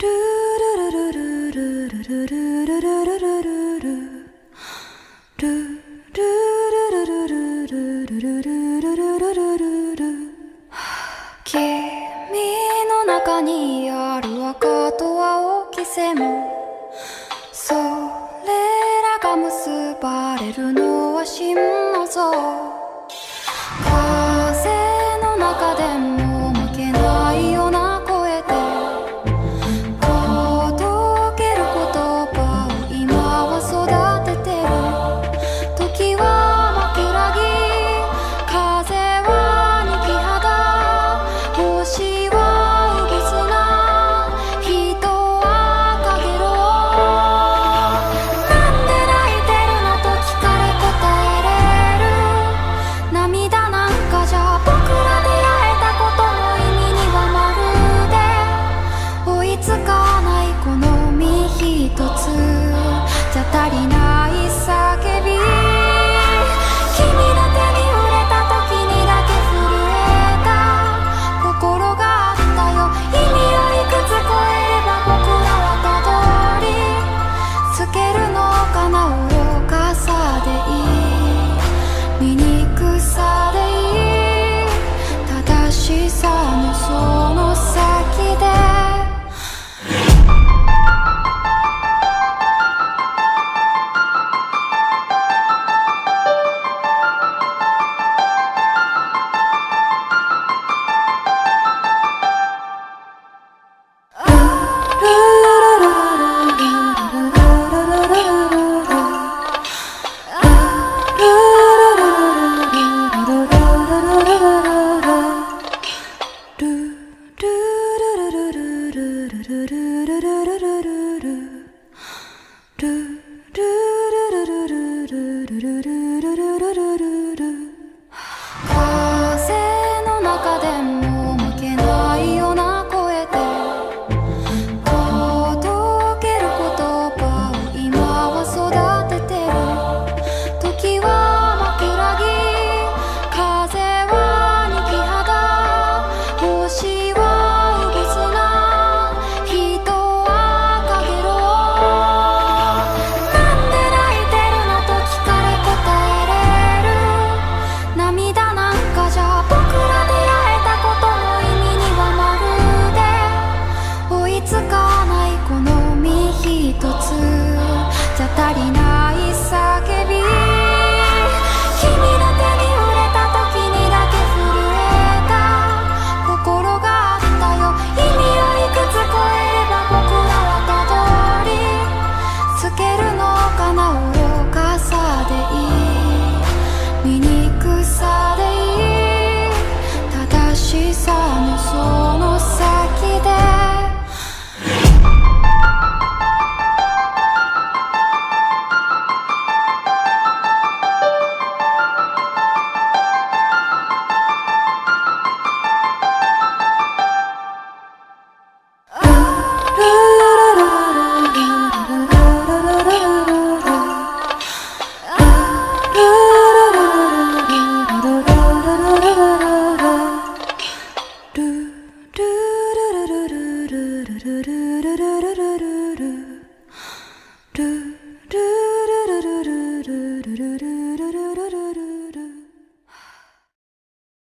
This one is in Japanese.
君の中にある赤と青き線も、それらが結ばれるのは真の像。風の中でも負けないような声で届ける言葉を今は育ててる。時は枕木、風は逃げ肌、星はうぐすな、人はかげろう。なんで泣いてるのと聞かれ答える。涙なんかじゃ僕ら出会えたことの意味にはまるで追いつかない。この身一つじゃ足りない叫び。君の手に触れた時にだけ震えた心があったよ。意味をいくつ超えれば僕らはたどり着けるのかな。愚かさでいい、醜さでいい、正しさのその先で。ルルルルルルルルルル